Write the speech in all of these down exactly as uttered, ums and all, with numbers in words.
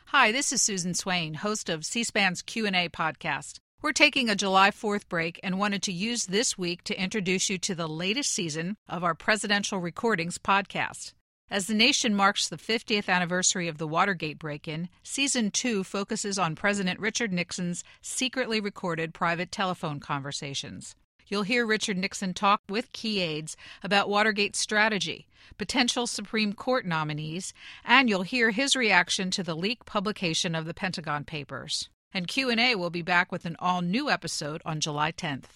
Hi, this is Susan Swain, host of C-SPAN's Q and A podcast. We're taking a July fourth break and wanted to use this week to introduce you to the latest season of our Presidential Recordings podcast. As the nation marks the fiftieth anniversary of the Watergate break-in, Season two focuses on President Richard Nixon's secretly recorded private telephone conversations. You'll hear Richard Nixon talk with key aides about Watergate's strategy, potential Supreme Court nominees, and you'll hear his reaction to the leaked publication of the Pentagon Papers. And Q and A will be back with an all-new episode on July tenth.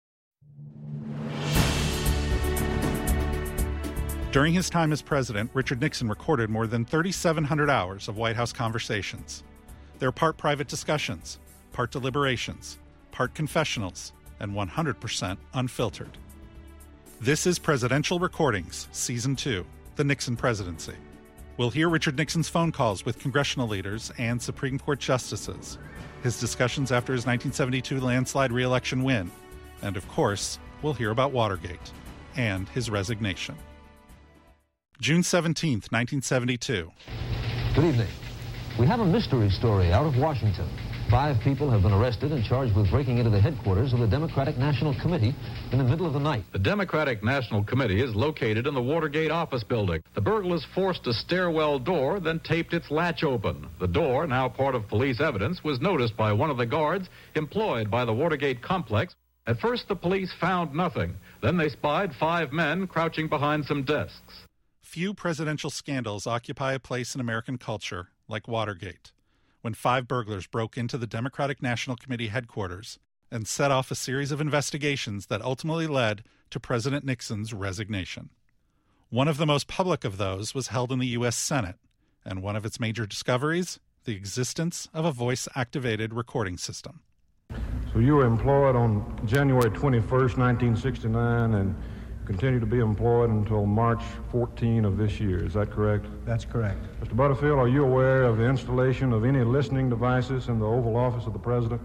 During his time as president, Richard Nixon recorded more than thirty-seven hundred hours of White House conversations. They're part private discussions, part deliberations, part confessionals, and one hundred percent unfiltered. This is Presidential Recordings, Season two, The Nixon Presidency. We'll hear Richard Nixon's phone calls with congressional leaders and Supreme Court justices, his discussions after his nineteen seventy-two landslide re-election win, and of course, we'll hear about Watergate and his resignation. June seventeenth, nineteen seventy-two. Good evening. We have a mystery story out of Washington. Five people have been arrested and charged with breaking into the headquarters of the Democratic National Committee in the middle of the night. The Democratic National Committee is located in the Watergate office building. The burglars forced a stairwell door, then taped its latch open. The door, now part of police evidence, was noticed by one of the guards employed by the Watergate complex. At first, the police found nothing. Then they spied five men crouching behind some desks. Few presidential scandals occupy a place in American culture like Watergate, when five burglars broke into the Democratic National Committee headquarters and set off a series of investigations that ultimately led to President Nixon's resignation. One of the most public of those was held in the U S Senate, and one of its major discoveries, the existence of a voice-activated recording system. So you were employed on January twenty-first, nineteen sixty-nine, and continue to be employed until March fourteenth of this year. Is that correct? That's correct. Mister Butterfield, are you aware of the installation of any listening devices in the Oval Office of the President?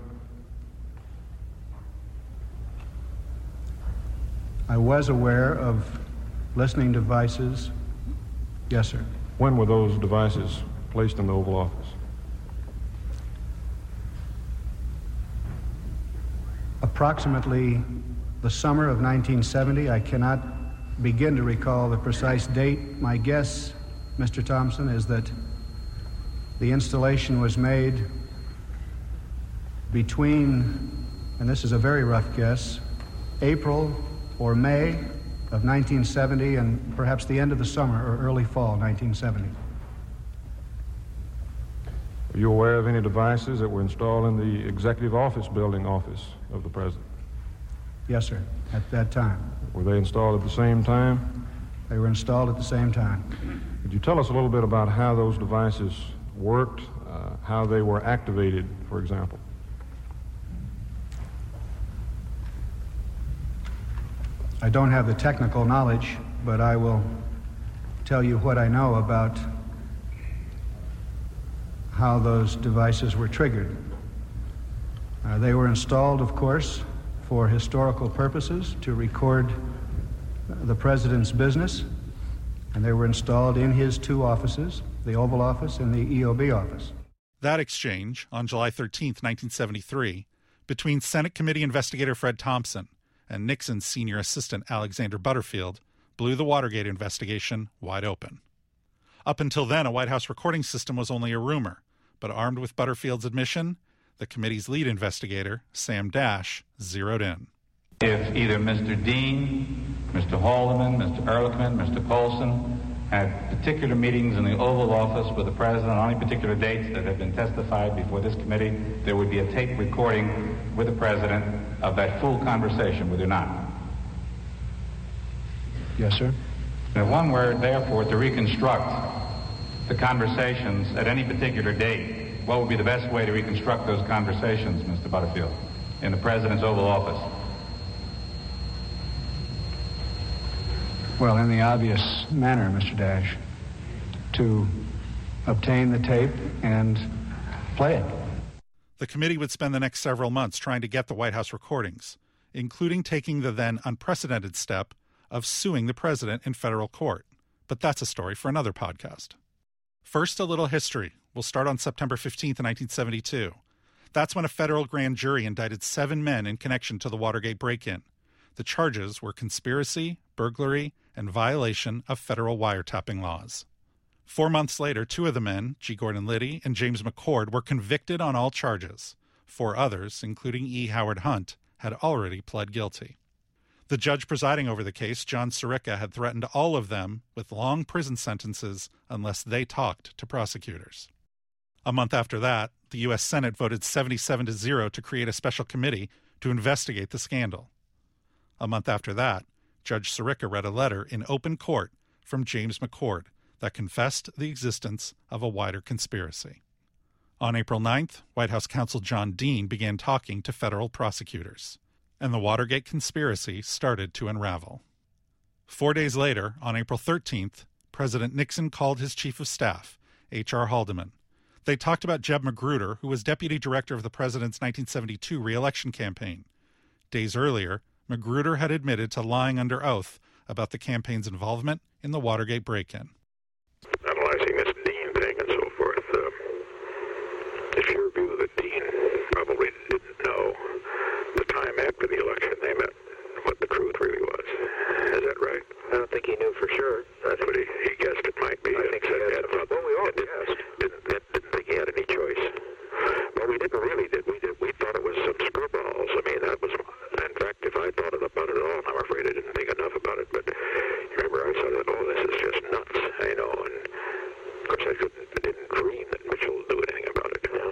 I was aware of listening devices. Yes, sir. When were those devices placed in the Oval Office? Approximately the summer of nineteen seventy. I cannot begin to recall the precise date. My guess, Mister Thompson, is that the installation was made between, and this is a very rough guess, April or May of nineteen seventy and perhaps the end of the summer or early fall nineteen seventy. Are you aware of any devices that were installed in the Executive Office Building office of the President? Yes, sir, at that time. Were they installed at the same time? They were installed at the same time. Could you tell us a little bit about how those devices worked, uh, how they were activated, for example? I don't have the technical knowledge, but I will tell you what I know about how those devices were triggered. Uh, they were installed, of course, for historical purposes, to record the president's business, and they were installed in his two offices, the Oval Office and the E O B office. That exchange, on July thirteenth, nineteen seventy-three, between Senate Committee Investigator Fred Thompson and Nixon's senior assistant Alexander Butterfield, blew the Watergate investigation wide open. Up until then, a White House recording system was only a rumor, but armed with Butterfield's admission, the committee's lead investigator, Sam Dash, zeroed in. If either Mister Dean, Mister Haldeman, Mister Ehrlichman, Mister Polson had particular meetings in the Oval Office with the President on any particular dates that have been testified before this committee, there would be a tape recording with the President of that full conversation, would there not? Yes, sir. If one were, therefore, to reconstruct the conversations at any particular date, what would be the best way to reconstruct those conversations, Mister Butterfield, in the President's Oval Office? Well, in the obvious manner, Mister Dash, to obtain the tape and play it. The committee would spend the next several months trying to get the White House recordings, including taking the then unprecedented step of suing the president in federal court. But that's a story for another podcast. First, a little history will start on September fifteenth, nineteen seventy-two. That's when a federal grand jury indicted seven men in connection to the Watergate break-in. The charges were conspiracy, burglary, and violation of federal wiretapping laws. Four months later, two of the men, G. Gordon Liddy and James McCord, were convicted on all charges. Four others, including E. Howard Hunt, had already pled guilty. The judge presiding over the case, John Sirica, had threatened all of them with long prison sentences unless they talked to prosecutors. A month after that, the U S Senate voted seventy-seven to zero to create a special committee to investigate the scandal. A month after that, Judge Sirica read a letter in open court from James McCord that confessed the existence of a wider conspiracy. On April ninth, White House counsel John Dean began talking to federal prosecutors, and the Watergate conspiracy started to unravel. Four days later, on April thirteenth, President Nixon called his chief of staff, H R Haldeman. They talked about Jeb Magruder, who was deputy director of the president's nineteen seventy-two re-election campaign. Days earlier, Magruder had admitted to lying under oath about the campaign's involvement in the Watergate break-in. Analyzing this Dean thing and so forth, uh, it's your view that Dean probably didn't know the time after the election they met what the truth really was. Is that right? I don't think he knew for sure. That's what he, he guessed it might be. I think he had, had, well, we all guessed. Didn't, didn't, didn't think he had any choice. Well, we didn't really, did we? Did, we thought it was some screwballs. I mean, that was, in fact, if I thought about it at all, I'm afraid I didn't think enough about it, but remember I said, oh, this is just nuts, I know, and of course I couldn't, I didn't dream that Mitchell would do anything about it. You know?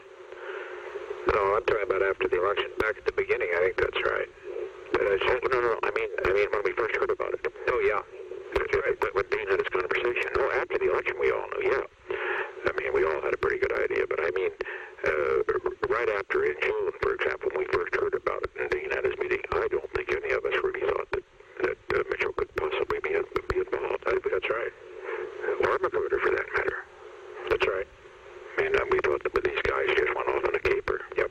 No, I'm talking about after the election. Back at the beginning, I think that's right. But I said, oh, no, no, I mean, I mean when we first heard about it. Oh, yeah. That's right. But when Dean had his conversation, oh, after the election we all knew, yeah. I mean, we all had a pretty good idea, but I mean, uh, right after in June, for example, when we first heard about it and Dean had his meeting, I don't think any of us really thought that, that uh, Mitchell could possibly be, be involved. I think that's right. Or Magruder, for that matter. That's right. I mean, uh, we thought that these guys just went off on a caper. Yep.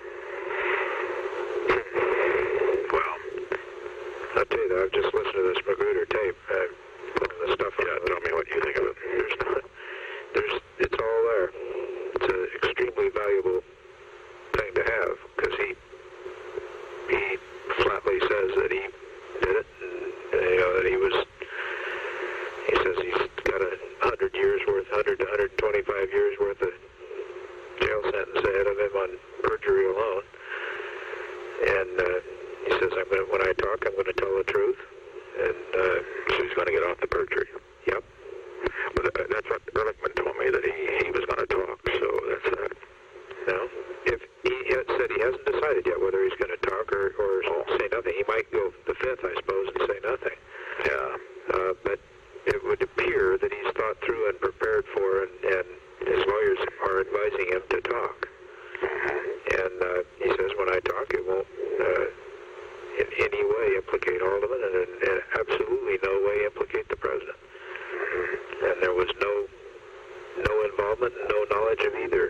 Well, I'll tell you that, I've just listened to this Magruder tape, uh, putting the stuff on. Yeah, tell me what you think of it. There's not, there's, it's all there. It's an extremely valuable thing to have, because he, he flatly says that he did it, and, you know, that he was, he says he's got a hundred years worth, hundred to one hundred twenty-five years worth of jail sentence ahead of him on perjury alone. And uh, he says, I'm gonna, when I talk, I'm going to tell the truth. And uh, so he's going to get off the perjury. Yep. But uh, that's what Ehrlichman told me, that he, he was going to talk. So that's that. No? If he had said he hasn't decided yet whether he's going to talk or, or say nothing, he might go the fifth, I suppose, and say nothing. Yeah. Uh, but it would appear that he's thought through and prepared for, and, and his lawyers are advising him to talk. And uh, he says, when I talk, it won't uh, in any way implicate Haldeman, and in, in absolutely no way implicate the president. And there was no no involvement and no knowledge of either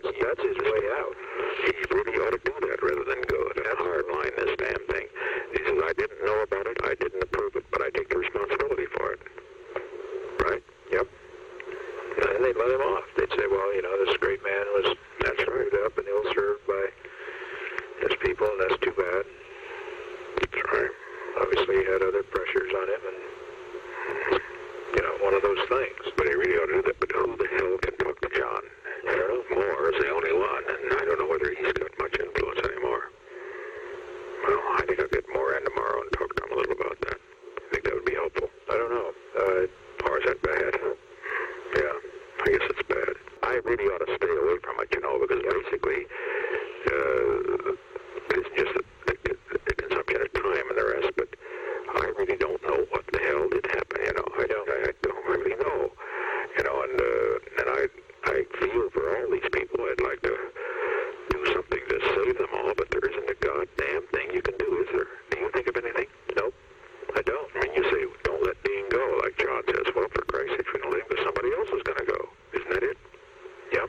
that's, that's his way out. He really ought to do that rather than go to hardline this damn thing. He says, I didn't know about it, I didn't approve it, but I take the responsibility for it. Right? Yep. And they'd let him off. They'd say, well, you know, this great man was that's screwed up and ill-served by his people, and that's too bad. That's right. Obviously, he had other pressures on him, and, you know, one of those things. But he really ought to do that. But who the hell can talk to John? I don't know. Moore is the only one, and I don't know whether he's got much influence anymore. Well, I think I'll get Moore in tomorrow and talk to him a little about that. I think that would be helpful. I don't know. Uh, or is that bad? Yeah, I guess it's bad. I really ought to stay away from it, you know, because basically, uh, it's just the, the, the consumption of time and the rest, but I really don't know what the hell did happen, you know. I don't, I don't really know, you know, and, uh, and I, I feel for all these people. I'd like to do something to save them all, but there isn't a goddamn thing you can do, is there? Do you think of anything? Nope, I don't. I mean, you say, don't let Dean go, like John says. Well, for Christ's sake, we don't let him, because somebody else is going to go. Isn't that it? Yep.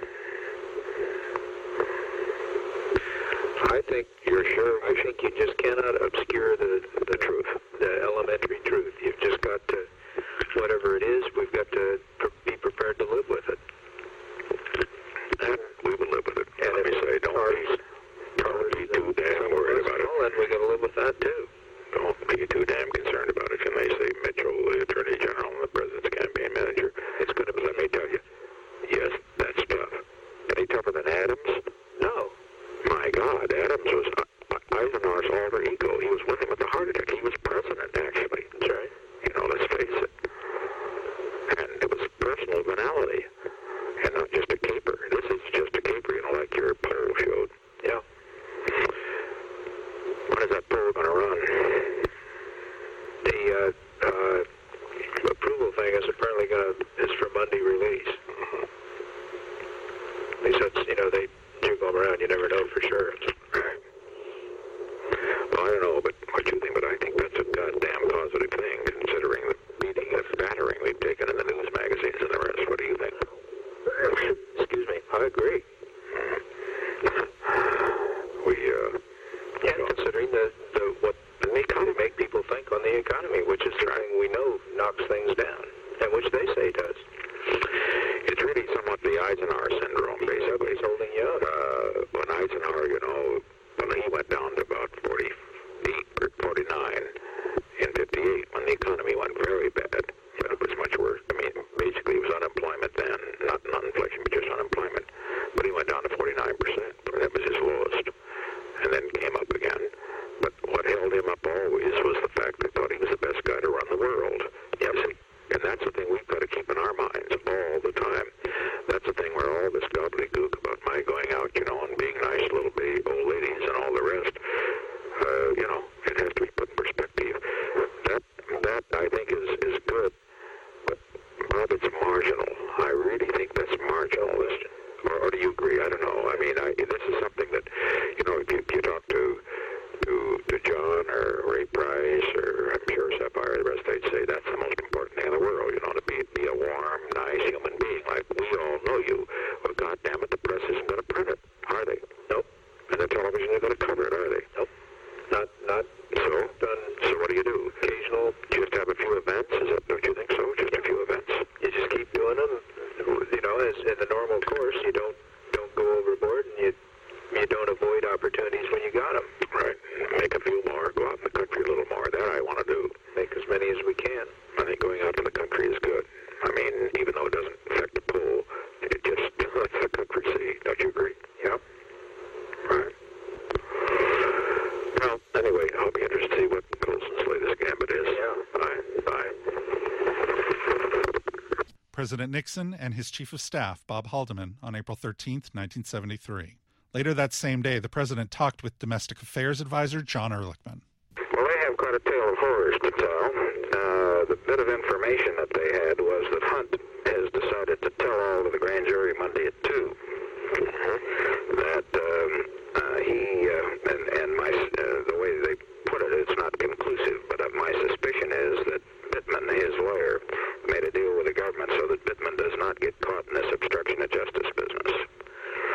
I think you're sure. I think you just cannot obscure the the truth, the elementary truth. You've just got to, whatever it is, we've got to pr- be prepared to live with it. And we will live with it. And let me say, don't be, don't be too damn worried about it. Well, then we got to live with that too. Don't be too damn concerned about it. And they say Mitchell, the Attorney General and the President's campaign manager, it's going to be, let me tell you, yes, that's tough. Any tougher than Adams? No. My God, Adams was uh, Eisenhower's alter ego. He was with him at the heart attack. He was president, actually. That's right. You know, let's face it. And it was personal banality, and not just a caper. This is just a caper, you know, like your poll showed. Yeah. When is that poll going to run? The uh, uh, approval thing is apparently going to is for Monday release. Mm-hmm. They said, you know, they jiggle them around. You never know for sure. Right. Well, I don't know, but what you think, but I think that's a goddamn positive thing, considering the beating and battering we've taken in the news magazines and the rest. What do you think? Excuse me. I agree. we, uh... Yeah, considering the, the what the economy make people think on the economy, which is the thing we know knocks things down, and which they say does. It's really somewhat the Eisenhower syndrome, basically. He's holding young. Uh, when Eisenhower, you know, when he went down to about forty-eight or forty-nine in fifty-eight, when the economy went very bad, but it was much worse. I mean, basically, it was unemployment then, not not inflation, but just unemployment. But he went down to forty-nine percent. That was his lowest, and then came up again. But what held him up always was the fact that he thought he was the best guy to run the world. Yes. And that's the thing we've got to keep in our minds all the time. That's the thing where all this gobbledygook about my going out, you know, and being nice little baby, old ladies and all the rest, uh, you know, it has to be put in perspective. That, that I think, is, is good. But, Bob, it's marginal. I really think that's marginal. Or, or do you agree? I don't know. I mean, I, this is something that, you know, if you, if you talk to, to, to John or Ray Price or I'm sure Sapphire, the rest, they'd say that's the most important thing in the world, you know, to be, be a warm, nice human being like we all know you. Well, goddamn it, the press isn't going to print it, are they? Nope. And the television isn't going to cover it, are they? Nope. Not, not. So, done. So what do you do? Occasional, just have a few events? Is that, don't you think so? Just a few events? You just keep doing them. You know, as in the normal course, you don't don't go overboard, and you you don't avoid opportunities when you got them. Right. Make a few more. Go out in the country a little more. That I want to do. Make as many as we can. I think going out to the country is good. I mean, even though it doesn't affect the pool, it just lets the country see. Don't you agree? Yep. Right. Well, anyway, I'll be interested to see what Colson's latest gambit is. Yeah. Bye. Bye. President Nixon and his chief of staff, Bob Haldeman, on April thirteenth, nineteen seventy-three. Later that same day, the president talked with Domestic Affairs Advisor John Ehrlichman. Well, they have quite a tale of horrors to tell. Uh, the bit of information that they had was that Hunt has decided to tell all of the grand jury Monday at two. That um, uh, he, uh, and, and my, uh, the way they put it, it's not conclusive, but uh, my suspicion is that Bittman, his lawyer, made a deal with the government so that Bittman does not get caught in this obstruction of justice business.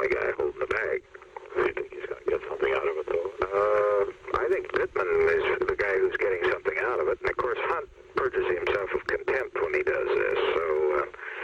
only guy holding the bag. Do you think he's going to get something out of it, though? Uh, I think Pittman is the guy who's getting something out of it. And, of course, Hunt purges himself of contempt when he does this. So uh,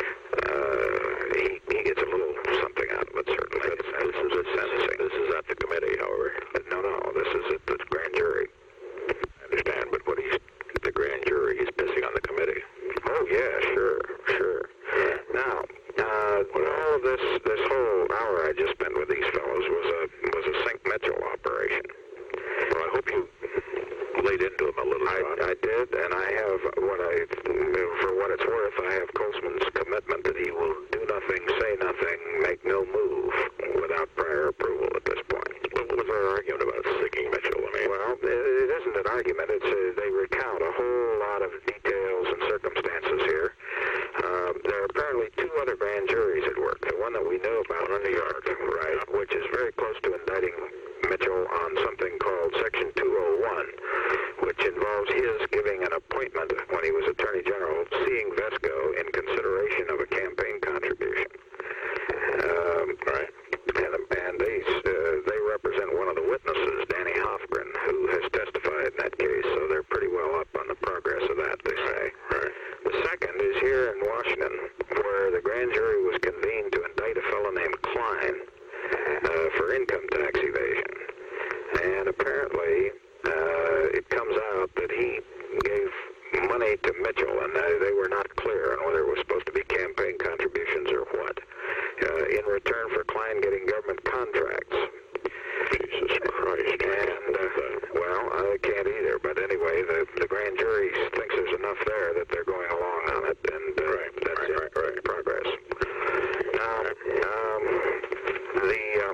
uh, he, he gets a little something out of it, certainly. This, this is at sentencing. This is at the committee, however. No, no, this is at the grand jury. I understand, but what he's at the grand jury, he's pissing on the committee. Oh, yeah, sure, sure. Now, uh, all of this, this whole hour I just spent with these fellows was a was a Saint Mitchell operation. Well, I hope you laid into him a little. I, I did, and I have what I, for what it's worth, I have Colsman's commitment that he will do nothing, say nothing, make no move without prior approval at this point. What was our argument about sticking Mitchell? I mean, well, it, it isn't an argument. It's a, they recount a whole lot of details and circumstances here. Um, there are apparently two other grand juries at work. The one that we know about in New York, right, which is very close to indicting Mitchell on something called Section two oh one, which involves his giving an appointment when he was Attorney General, seeing Vesco in consideration of a campaign contribution. Um, right. And, and they, uh, they represent one of the witnesses, Danny Hofgren, who has testified in that case, so they're pretty well up on the progress of that, they say. Right. The second is here in Washington, where the grand jury was convened to indict a fellow named Klein uh, for income tax evasion. And apparently, uh, it comes out that he gave money to Mitchell, and uh, they were not clear on whether it was supposed to be campaign contributions or what, uh, in return for Klein getting government contracts. Jesus Christ. And, uh, well, I can't either, but anyway, the, the grand jury thinks there's enough there that they're going along on it, and uh, right, that's right, right, right. progress. Now, um, the, um,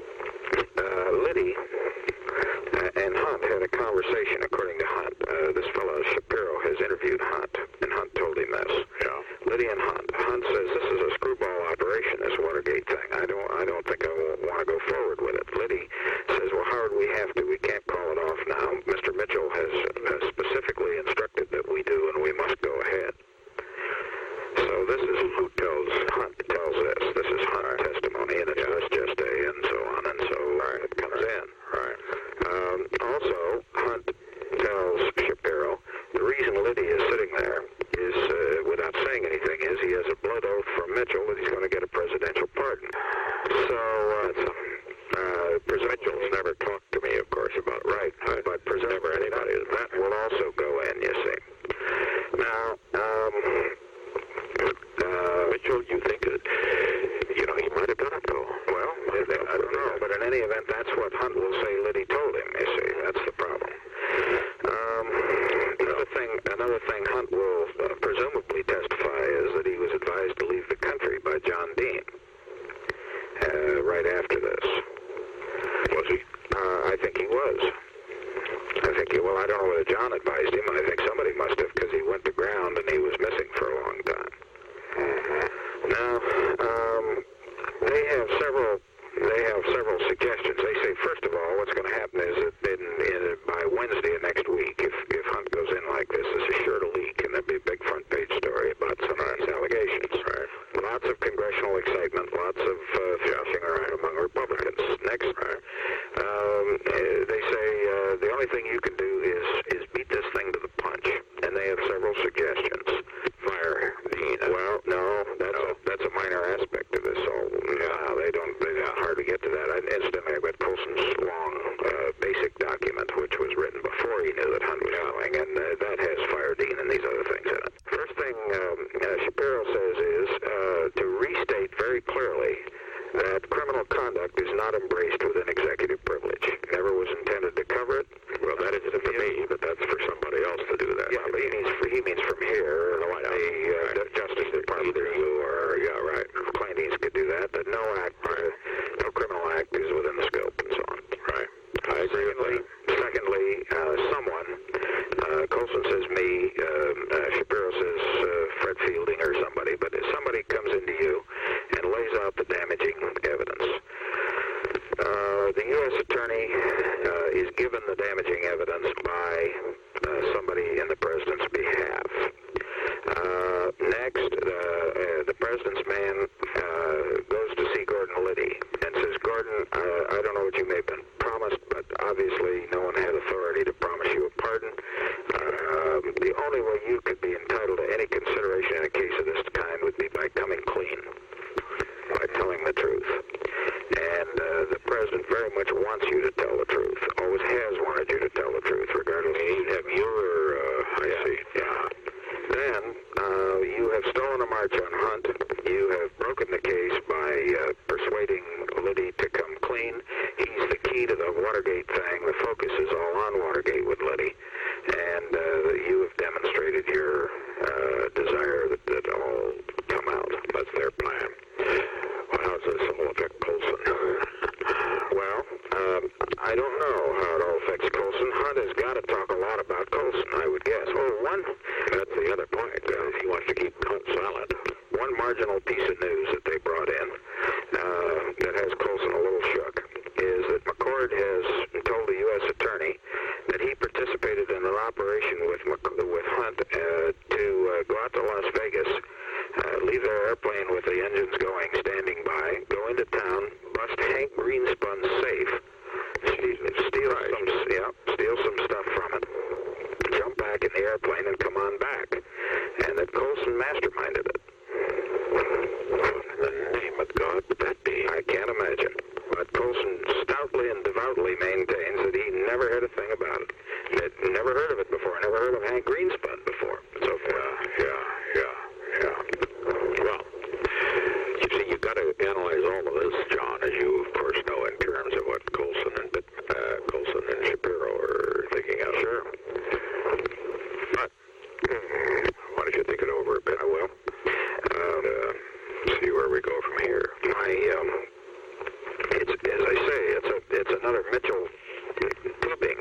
uh, Liddy uh, and Hunt had a conversation, according to Hunt. Uh, this fellow Shapiro has interviewed Hunt, and Hunt told him this. Yeah. Liddy and Hunt. Hunt says this is a screwball operation, this Watergate thing. I don't, I don't think I won't want to go forward with it. Liddy says, well, Howard, we have to. We can't call it off now. Mister Mitchell has uh, specifically instructed that we do, and we must go ahead. So this is who tells Hunt tells this. This is Hunt testimony, and it's just just a and so on, and so right, it comes in. Right. Um, also, Hunt tells Shapiro the reason Liddy is sitting there is, uh, without saying anything, is he has a blood oath from Mitchell that he's going to get a presidential pardon. So, uh, uh, Mitchell's never talked to me, of course, about it, right, right. But never anybody. That will also go in, you see. Now, um, uh, Mitchell, you think that, you know, he might have done it, though. Well, I, I don't know, but in any event, that's what Hunt will say Liddy told him, you see. That's the problem. Um, another thing, another thing Hunt will uh, presumably testify is that he was advised to leave the country by John Dean uh, right after this. Was he? Uh, I think he was. I think he, well, I don't know whether John advised him. I think somebody must have, because he went to ground and he was missing for a long time. Mm-hmm. Now, um, they have several, they have several suggestions. They say, first of all, what's going to happen is that in, in, by Wednesday of next week, if, if Hunt goes in like this, this is sure to leak, and there'll be a big front page story about some of these allegations. Right. Lots of congressional excitement, lots of uh, thrashing around among Republicans. Next, right. um, uh, they say uh, the only thing you can do is, is beat this thing to the punch, and they have several suggestions. Fire Dean. Well, no, that's no. A, that's a minor aspect of this. So yeah, they don't. They don't hardly get to that. I, incidentally, I read Colson's long, uh, basic document, which was written before he knew that Hunt was going, and uh, that has Fire Dean and these other things in it. First thing um, uh, Shapiro says is uh, to restate very clearly that criminal conduct is not embraced within executive privilege. Never was intended to cover it. Well, that isn't for me, but that's for somebody else to do that. Yeah, but he means, for, he means from here, oh, the uh, right. Justice Department, either you or, yeah, right, Klein-Deans could do that, but no act, right. no criminal act is within the scope and so on. Right. I agree with that. Secondly, uh, someone, uh, Colson says me, um, uh, Shapiro says uh, Fred Fielding or somebody, but if somebody comes into you and lays out the damaging evidence, uh, the U S attorney uh, is given the damaging evidence by uh, somebody in the president's behalf. Uh, next, uh, uh, the president's man uh, goes to see Gordon Liddy and the truth. And uh, the president very much wants you to tell the truth, always has wanted you to tell the truth, regardless. He'd have your, uh, I see, yeah. Then, uh, you have stolen a march on Hunt. You have broken the case by uh, persuading Liddy to come clean. He's the key to the Watergate thing. The focus is all on Watergate with Liddy. And uh, you have demonstrated your uh, desire that that all come out. That's their plan. Well, how does this all affect Colson? Well, um, I don't know how it all affects Colson. Hunt has got to talk a lot about Colson, I would guess. Oh, one, that's the other point. Uh, he wants to keep Hunt silent. One marginal piece of news that they brought in uh, that has Colson a little shook is that McCord has told the U S attorney that he participated in an operation with Mc- with Hunt uh, to uh, go out to Las Vegas, uh, leave their airplane with the engines going, standing by, go into town, bust Hank Greenspun's safe, steal, steal some, yeah, steal some stuff from it, jump back in the airplane and come on back, and that Colson masterminded it. In the name of God, would that be? I can't imagine. But Colson stoutly and devoutly maintains that he never heard a thing about it. That never heard of it before. Never heard of Hank Greenspun before. And so forth. Yeah, yeah, yeah, yeah. Well, you see, you've got to analyze all of this, John, as you of course know, in terms of what Colson and uh, Colson and Shapiro are thinking of. Sure. But why don't you think it over a bit? I will. And uh, see where we go from here. My um. It's, as I say, it's a, it's another Mitchell clipping.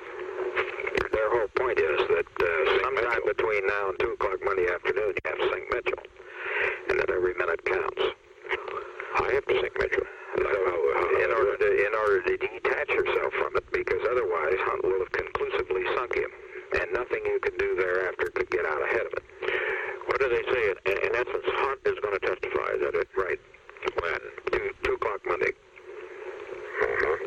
Their whole point is that uh, sometime between now and two o'clock Monday afternoon, you have to sink Mitchell, and that every minute counts. I have to sink Mitchell. So, in order to in order to detach yourself from it, because otherwise Hunt will have conclusively sunk him, and nothing you can do thereafter could get out ahead of it. What do they say? In, in essence, Hunt is going to testify. Is that it? Right. When? Two, two o'clock Monday. Mm-hmm.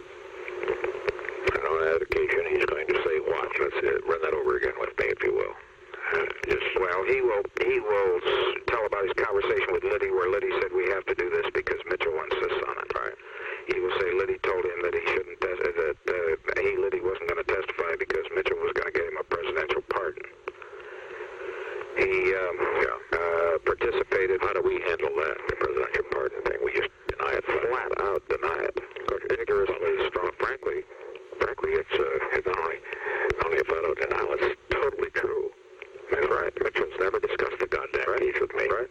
And on that occasion, he's going to say, watch, let's uh, run that over again with me, if you will. Uh, just, well, he will he will tell about his conversation with Liddy, where Liddy said, we have to do this because Mitchell insists on it. Right. He will say Liddy told him that he shouldn't, tes- uh, that uh, he, Liddy, wasn't going to testify because Mitchell was going to get him a presidential pardon. He um, yeah. uh, participated. How do we handle that, the presidential pardon thing? We just deny it, flat out deny it. Vigorously, strong. Frankly, frankly, it's, uh, it's not only, not only a flat out denial, it's totally true. That's right. Mitchell's never discussed the goddamn right. piece with me. Right.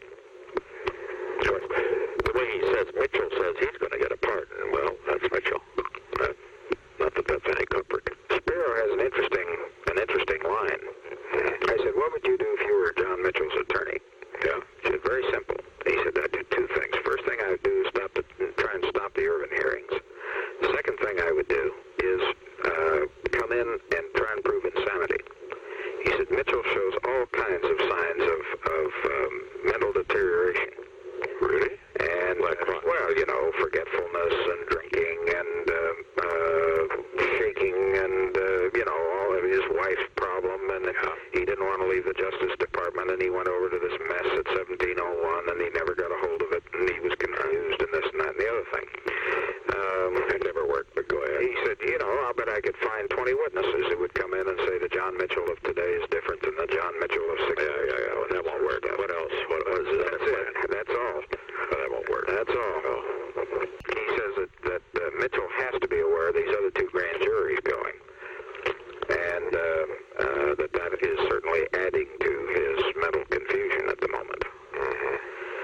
Sure. The way he says, Mitchell says he's going to get a pardon. Well, that's Mitchell. Uh, not that that's any comfort. Spiro has an interesting, an interesting line. I said, what would you do if you were John Mitchell's attorney? Yeah. He said, very simple. He said, I'd do two things. First thing I would do is stop the, try and stop the Irvin hearings. The second thing I would do is uh, come in and try and prove insanity. He said, Mitchell shows all kinds of signs of, of um, mental deterioration. Really? And, like, uh, well, you know, forgetfulness and drinking and uh, uh, shaking and, uh, you know, all of his wife's problem. And yeah. he didn't want to leave the Justice Department, and he went over to this mess at seventeen oh one, and he never got a hold of it, and he was confused and this and that and the other thing. Um, it never worked, but go ahead. He said, you know, I'll bet I could find twenty witnesses who would come in and say the John Mitchell of today is different than the John Mitchell of six. Yeah, yeah, yeah. Well, that won't work. What else? What else is that? That's it. That's all. Oh, that won't work. That's all. Oh. He says that, that uh, Mitchell has to be aware of these other two grand juries going. And uh, uh, that that is certainly adding to his mental confusion at the moment. Mm-hmm.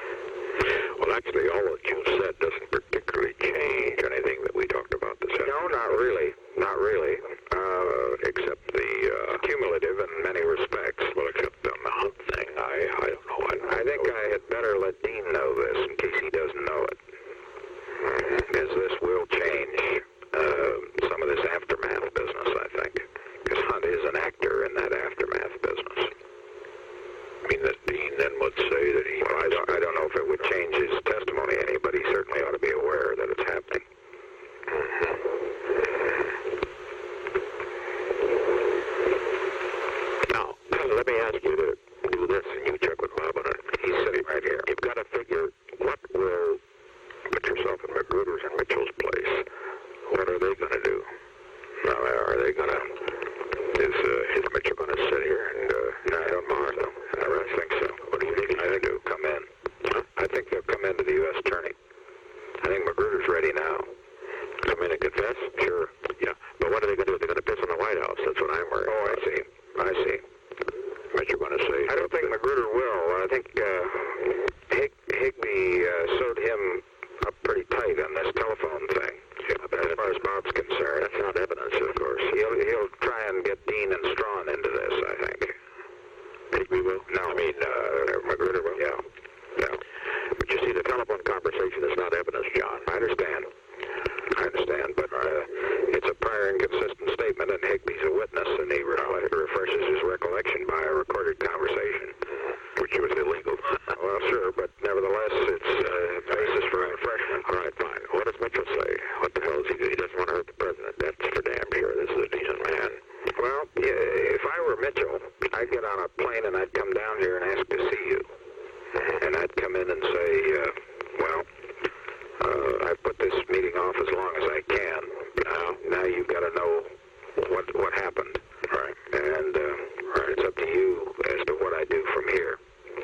Well, actually, all that you said doesn't particularly change anything that we talked about this afternoon. No, not really. Not really. Uh, except the uh, cumulative in many respects. Well, except on the Hunt thing. I, I don't know. I, I think I had better let Dean know this in case he doesn't know it. Because this will change uh, some of this aftermath business, I think. Because Hunt is an actor in that aftermath business. I mean, that Dean then would say that he... Well, I don't, I don't know if it would change his testimony any, but he certainly ought to be aware that it's happening. Mm-hmm. Now, let me ask you to do this, and you check with Bob on it. He's sitting right here. You've got to figure what will put yourself right on this telephone thing. Yeah, but as far as Bob's concerned, that's not evidence, of course. He'll, he'll try and get Dean and Strawn into this, I think. Higby will? No, I mean, uh, Magruder will? Yeah. Yeah. But you see, the telephone conversation is not evidence, John. I understand. I understand, but uh, it's a prior inconsistent statement, and Higby's a witness, and he re- refreshes his recollection by a recorded conversation, which was illegal. Well, sure, but nevertheless, it's a uh, basis for refreshment. All right, fine. What does Mitchell say? What the hell is he do? He doesn't want to hurt the president. That's for damn sure. This is a decent man. Well, yeah, if I were Mitchell, I'd get on a plane and I'd come down here and ask to see you. And I'd come in and say, uh, well, uh, I've put this meeting off as long as I can. Now, now you've got to know what what happened. Right. And uh, right, it's up to you as to what I do from here.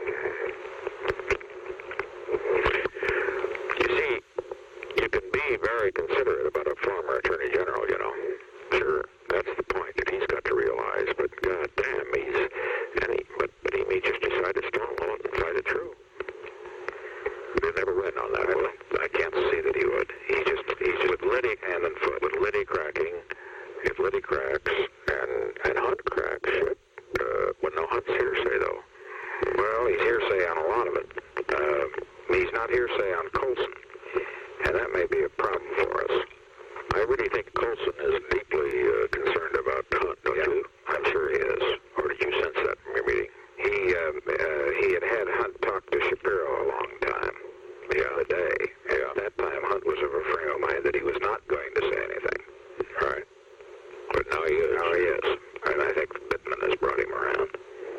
You see, you can be very considerate about a former attorney general, you know. Sure, that's the point that he's got to realize. But God damn, he's and he, but but he may just decide to stonewall it and fight it true. He'll never win on that. Well, I can't see that he would. He's just he's just with Liddy hand and foot, with Liddy cracking. If Liddy cracks and and Hunt cracks, uh, well, no, Hunt's hearsay though. Well, he's hearsay on a lot of it. Uh, he's not hearsay on Colson, and that may be a problem for us. I really think Colson is deeply uh, concerned about Hunt, don't yeah. you? I'm sure he is. Or did you sense that from your meeting? He um, uh, he had had Hunt talk to Shapiro a long time. Yeah, the day. Yeah. At that time, Hunt was of a frame of mind that he was not going to say anything. Right. But now he is. Now he is. And I think Bittman has brought him around.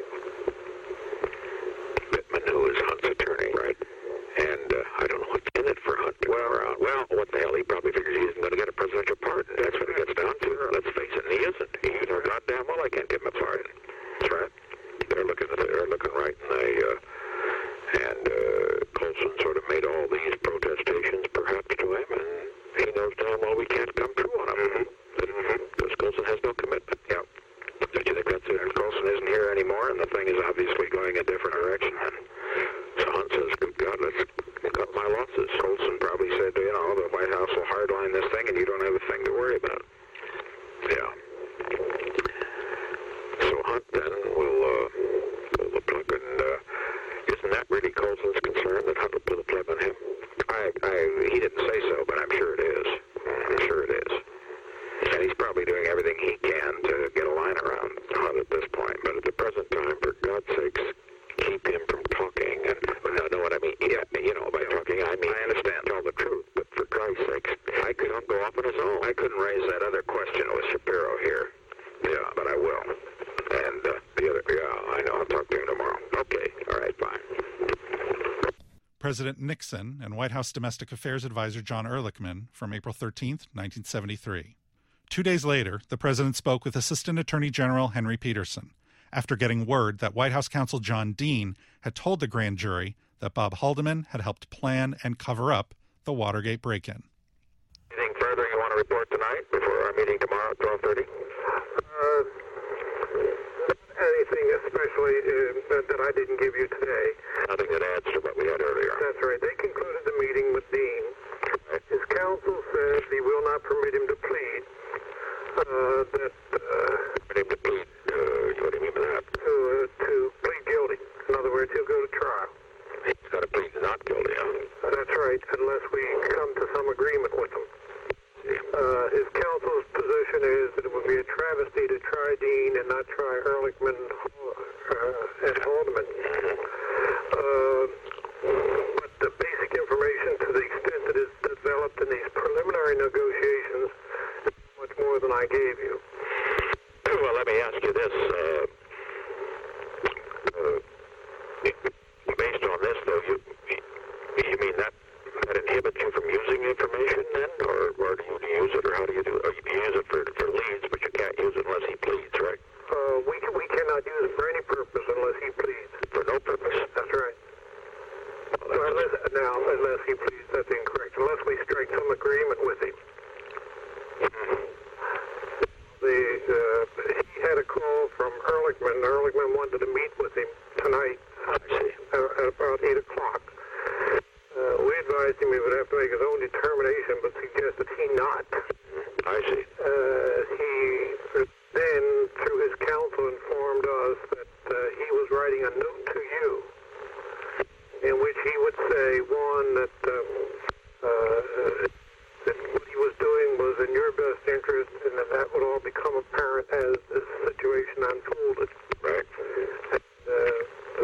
Bittman, who is Hunt's attorney. Right. And uh, I don't know what's in it for Hunt to well, around. Well, what the hell? He probably figures he isn't going to get a presidential pardon. That's what it gets down to. Let's face it, he isn't. He knows goddamn well I can't give him a pardon. That's right. They're looking at it. They're looking right in the... Uh, and uh, Colson sort of made all these protestations perhaps to him, and he knows damn well we can't come true on him. Mm-hmm. Because Colson has no commitment. Yeah. Don't you think that's it? And Colson isn't here anymore, and the thing is obviously going a different direction. And so Hunt says, good God, let's cut my losses. Colson probably said, you know, the White House will hardline this thing, and you don't have a thing to worry about. Yeah. So Hunt then will uh, pull the plug, and uh, isn't that really Colson's concern, that Hunt will pull the plug on him? I, I, he didn't say so, but I'm sure it is. I'm sure it is. And he's probably doing everything he can to get a line around Hunt at this point. But at the present time, for God's sakes, keep him from talking. And no, know what I mean? Yeah, you know, by talking, I mean, I understand, tell the truth. But for Christ's sakes, I couldn't go off on his own. I couldn't raise that other question with Shapiro here. Yeah, but I will. And uh, the other, yeah, I know. I'll talk to him tomorrow. Okay, all right, fine. President Nixon and White House Domestic Affairs Advisor John Ehrlichman from April thirteenth, nineteen seventy-three. Two days later, the president spoke with Assistant Attorney General Henry Peterson after getting word that White House counsel John Dean had told the grand jury that Bob Haldeman had helped plan and cover up the Watergate break-in. Anything further you want to report tonight before our meeting tomorrow at twelve thirty? Uh, anything especially uh, that I didn't give you today. Nothing that adds to what we had earlier. That's right. They concluded the meeting with Dean. Right. His counsel says he will not permit him to plead. Uh, that, uh... Permit him to plead? Uh, what do you mean by that? To, uh, to plead guilty. In other words, he'll go to trial. He's got to plead not guilty, huh? Uh, that's right, unless we come to some agreement with him. Uh, his counsel's position is that it would be a travesty to try Dean and not try Ehrlichman uh, and Haldeman. Uh, but the basic information, to the extent that is developed in these preliminary negotiations, is much more than I gave you. Well, let me ask you this. Uh, uh, based on this, though, you, you mean that that inhibits you from using information then? Or, or do you use it, or how do you do it? Or you use it for, for leads, but you can't use it unless he pleads, right? Uh, we, can, we cannot use it for any purpose unless he pleads. For no purpose? That's right. Well, that's unless, now, unless he pleads, that's incorrect. Unless we strike some agreement with him. Mm-hmm. The, uh, he had a call from Ehrlichman. Ehrlichman wanted to meet with him tonight uh, at about eight o'clock. Uh, we advised him he would have to make his own determination, but suggested he not. I see. Uh, he then, through his counsel, informed us that uh, he was writing a note to you in which he would say, one, that, um, uh, that what he was doing was in your best interest, and that that would all become apparent as this situation unfolded. Right. And, uh,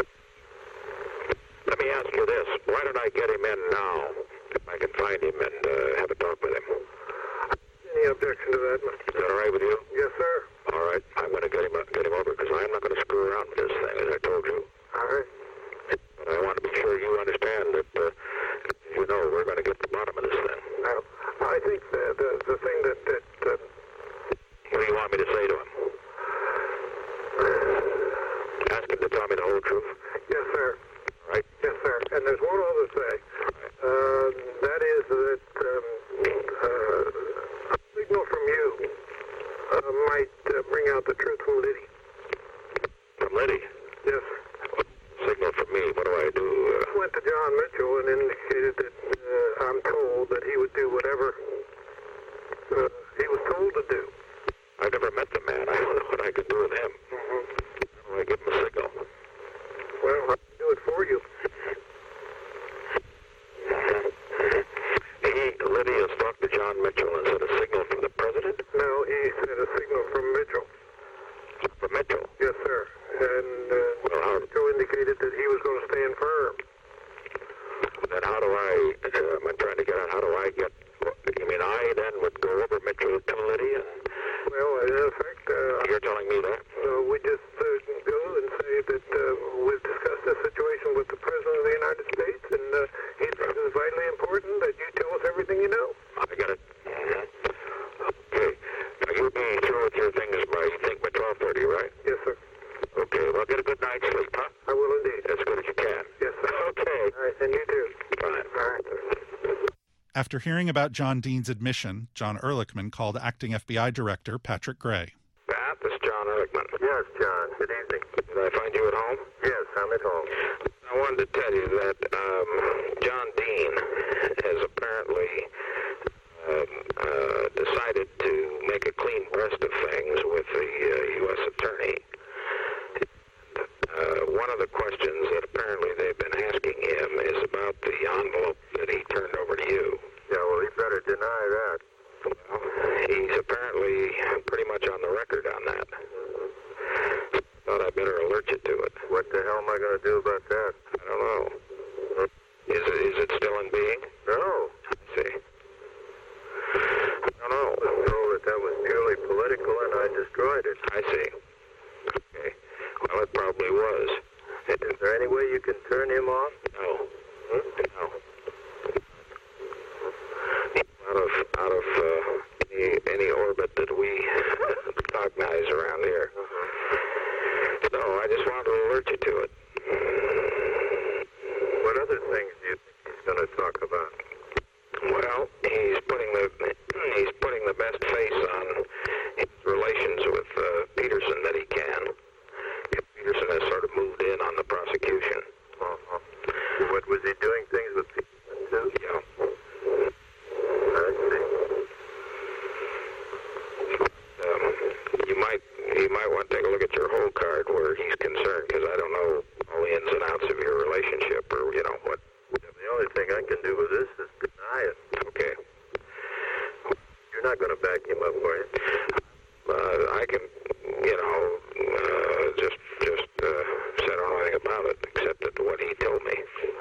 Let me ask you this. Why don't I get him in now, if I can find him, and uh, have a talk with him? Any objection to that, Mister Is that all right with you? Yes, sir. All right. I'm going to get him get him over, because I'm not going to screw around with this thing, as I told you. All right. But I want to be sure you understand that, uh, you know, we're going to get to the bottom of this thing. Now, I think the, the, the thing that... that uh, What do you want me to say to him? Ask him to tell me the whole truth. yes, sir. All right? Yes, sir. And there's one other thing. Uh, that is that um, uh, a signal from you uh, might uh, bring out the truth from Liddy. From Liddy? Yes. Signal from me. What do I do? Uh, I went to John Mitchell and indicated that uh, I'm told that he would do whatever uh, he was told to do. I've never met the man. I don't know what I can do with him. Mm-hmm. How do I give him a signal? Well, I can do it for you. He, Liddy, has talked to John Mitchell and said a signal from the president? No, he said a signal from Mitchell. From Mitchell? Yes, sir. And uh, Well, how, Mitchell indicated that he was going to stand firm. then how do I, uh, am I trying to get out, how do I get, you mean I then would go over Mitchell to Liddy and... Well, in effect, uh, You're telling me that? uh, we just uh, go and say that uh, we've discussed this situation with the President of the United States, and uh, he thinks it's vitally important that you tell us everything you know. I got it. Okay. Now, you'll be through with your things by, you think, by twelve thirty, right? Yes, sir. Okay, well, get a good night's sleep, huh? I will indeed. As good as you can. Yes, sir. Okay. All right, and you too. Fine. All right. After hearing about John Dean's admission, John Ehrlichman called acting F B I Director Patrick Gray. Pat, this is John Ehrlichman. Yes, John. Good evening. Did I find you at home? Yes, I'm at home. I wanted to tell you that um, John Dean has apparently um, uh, decided to make a clean breast of things with the uh, U S Attorney. Uh, one of the questions that apparently they've been asking him is about the envelope that he turned over to you. Yeah, well, he better deny that. Well, he's apparently pretty much on the record on that. Thought I better alert you to it. What the hell am I going to do about that? I don't know. Is it, is it still in being? No. I see. I don't know. I was told that that was purely political, and I destroyed it. I see. Okay. Well, it probably was. It, Is there any way you can turn him off? no. Hmm? No. Out of out of uh, any any orbit that we cognize around here. So I just wanted to alert you to it. What other things do you think he's going to talk about? Well, he's putting the he's putting the best face on his relations with uh, Peterson that he can. Peterson has sort of moved in on the prosecution. Uh-huh. What, was he doing things with Peterson too? Yeah. I see. Um, you might you might want to take a look at your whole card where he's concerned, because I don't know all the ins and outs of your relationship, or you know what. The only thing I can do with this is deny it. Okay. You're not going to back him up, are you? Uh, I can, you know, uh, just just uh, say I don't know anything about it except that what he told me.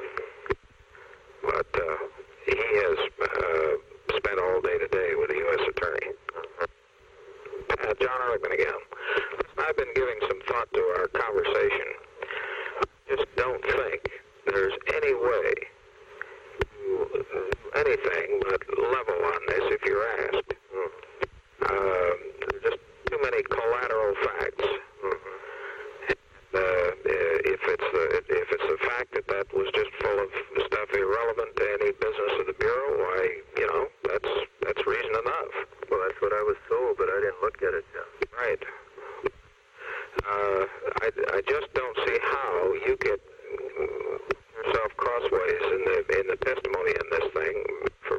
But uh, he has uh, spent all day today with the U S Attorney. Uh, John Ehrlichman again. I've been giving some thought to our conversation. I just don't think there's any way to do anything but level on this if you're asked. Uh, there's just too many collateral facts. Uh, if it's the if it's the fact that that was just full of stuff irrelevant to any business of the bureau, why, you know, that's that's reason enough. Well, that's what I was told, but I didn't look at it, John. Right. Uh, I, I just don't see how you get yourself crossways in the in the testimony in this thing for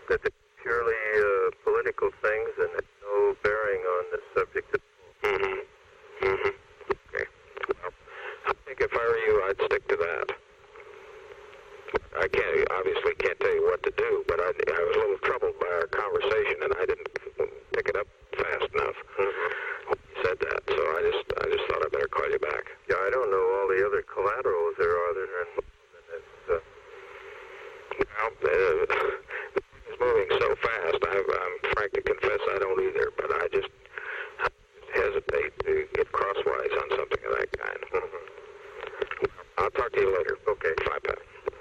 that they're purely uh, political things and have no bearing on the subject. Mm-hmm. Mm-hmm. Okay. Well, I think if I were you, I'd stick to that. I can't, obviously can't tell you what to do, but I, I was a little troubled by our conversation, and I didn't pick it up fast enough. Mm-hmm. You said that, so I just, I just thought I better call you back. Yeah, I don't know all the other collaterals there are there, and it's, uh... well, uh, it's moving so fast. I, I'm frank to confess I don't either, but I just I hesitate to get crosswise on something of that kind. Mm-hmm. I'll talk to you later. Okay, bye, Pat.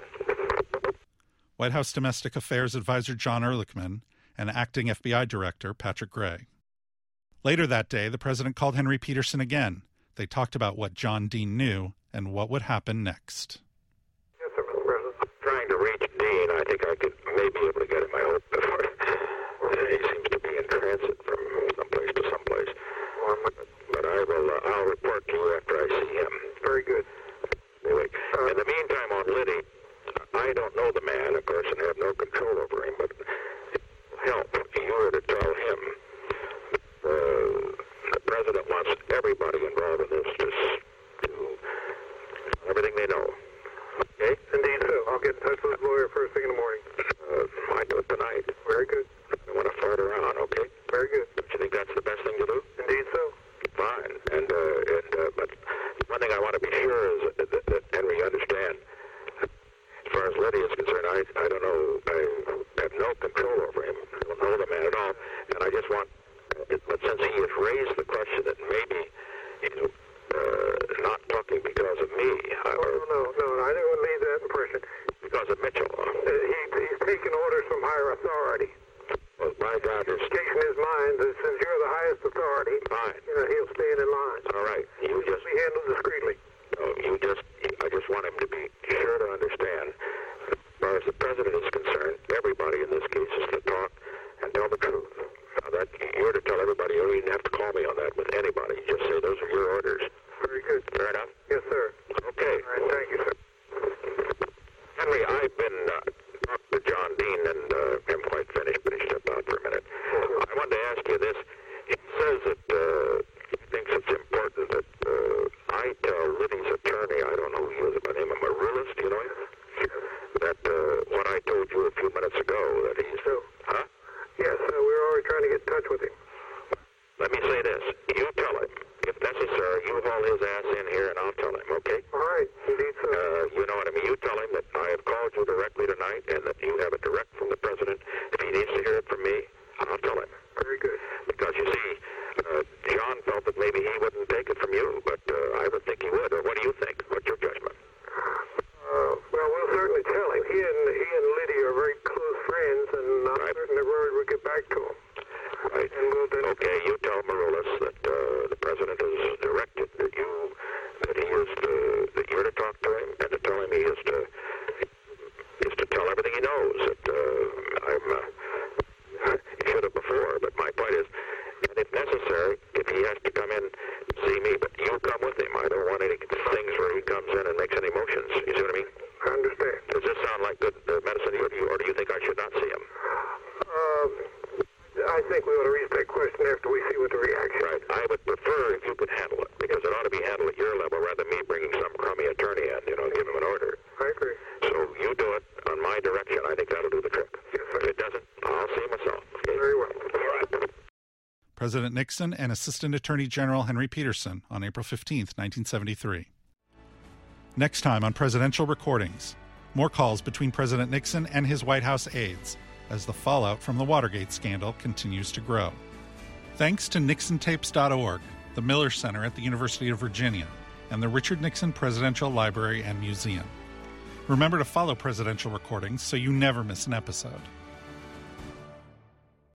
White House Domestic Affairs Advisor John Ehrlichman and Acting F B I Director Patrick Gray. Later that day, the president called Henry Petersen again. They talked about what John Dean knew and what would happen next. Yes, sir, Mister President. I'm trying to reach Dean. I think I could maybe be able to get him. I hope before. He seems to be in transit from someplace to someplace. But I will. Uh, I'll report to you after I see him. Very good. Anyway, uh, in the meantime, on Liddy, I don't know the man, of course, and have no control over him, but it will help if you were to tell him uh, the president wants everybody involved in this to do everything they know. Okay? Indeed, so. I'll get in touch with his lawyer first thing in the morning. Uh, I do it tonight. Very good. I don't want to fart around, okay? Very good. Don't you think that's the best thing to do? Indeed, so. Fine. And, uh, and, uh, but one thing I want to be sure is that, that, that Henry understand. As far as Liddy is concerned, I, I don't know, I have no control over him. I don't know the man at all. And I just want, but since he has raised the question that maybe he's uh, not talking because of me. Oh, or, no, no, no, I didn't leave that impression. Because of Mitchell. Uh, he, he's taking orders from higher authority. Well, my God, there's... Indication in his mind that since you're the highest authority, fine. You know, he'll stand in line. All right. You just... be handled discreetly. No, you just... I just want him to be sure to understand. As far as the president is concerned, everybody in this case is to talk and tell the truth. Now that you're to tell everybody, you don't even have to call me on that with anybody. Just say those are your orders. Very good. Fair enough? Yes, sir. Okay. All right, thank you, sir. Henry, I've been uh, talking to John Dean, and uh, I'm quite finished, but he stepped out for a minute. I wanted to ask you this. He says that uh, he thinks it's important that uh, I tell Liddy's attorney, I don't know who he is, by the name of Marulis, do you know him? That uh, what I told you a few minutes ago, that he's... So, huh? Yes, uh, we're already trying to get in touch with him. Let me say this. You tell him. If necessary, you haul his ass in here and I'll tell him, okay? All right, indeed, sir. Uh, you know what I mean? You tell him that I have called you directly tonight and that you have it direct from the president. If he needs to hear it from me, I'll tell him. Very good. Because you see, uh, John felt that maybe he wouldn't take it from you, but uh, I would think he would. Or what do you think? What's your judgment? Uh, well, we'll certainly tell him. He and he and Liddy are very close friends, and I'm right. certain the word will get back to him. Right. And we'll then... Okay, you tell Marulis that uh, the president has directed that you that he is to that you're to talk to him and to tell him he is to is to tell everything he knows. That uh, I'm uh, he should have before, but my point is, and if necessary, if he has to come in to see me, but you come with him. I don't want any things where he comes in and makes any motions. You see what I mean? I understand. Does this sound like good uh, medicine to you, or do you think I should not see him? Um. I think we ought to raise that question after we see what the reaction is. Right. I would prefer if you could handle it, because it ought to be handled at your level rather than me bringing some crummy attorney in, you know, give him an order. I agree. So you do it on my direction. I think that'll do the trick. Yes, sir. If it doesn't, I'll see myself. Okay? Very well. All right. President Nixon and Assistant Attorney General Henry Petersen on April fifteenth, nineteen seventy-three. Next time on Presidential Recordings, more calls between President Nixon and his White House aides as the fallout from the Watergate scandal continues to grow. Thanks to Nixon Tapes dot org, the Miller Center at the University of Virginia, and the Richard Nixon Presidential Library and Museum. Remember to follow Presidential Recordings so you never miss an episode.